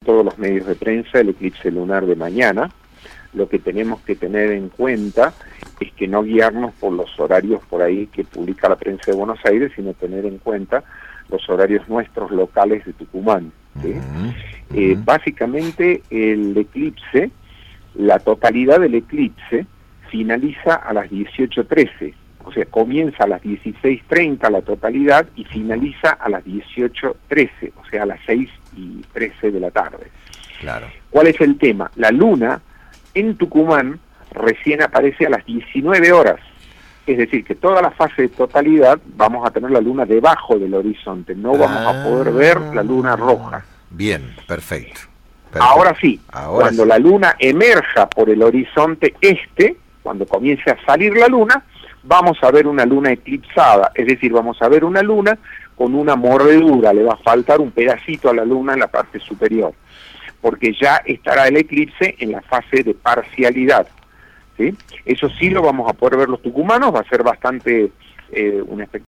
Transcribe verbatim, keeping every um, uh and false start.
todos los medios de prensa el eclipse lunar de mañana. Lo que tenemos que tener en cuenta es que no guiarnos por los horarios por ahí que publica la prensa de Buenos Aires, sino tener en cuenta los horarios nuestros locales de Tucumán, ¿sí? Uh-huh. Eh, básicamente el eclipse, la totalidad del eclipse finaliza a las dieciocho trece, o sea, comienza a las dieciséis treinta la totalidad y finaliza a las dieciocho trece, o sea, a las seis y trece de la tarde. Claro. ¿Cuál es el tema? La luna en Tucumán recién aparece a las diecinueve horas, es decir, que toda la fase de totalidad vamos a tener la luna debajo del horizonte, no vamos ah, a poder ver la luna roja. Bien, perfecto. perfecto. Ahora sí, Ahora cuando sí. la luna emerja por el horizonte este, cuando comience a salir la luna, vamos a ver una luna eclipsada, es decir, vamos a ver una luna con una mordedura, le va a faltar un pedacito a la luna en la parte superior, porque ya estará el eclipse en la fase de parcialidad, ¿sí? Eso sí lo vamos a poder ver los tucumanos, va a ser bastante eh, un espectáculo.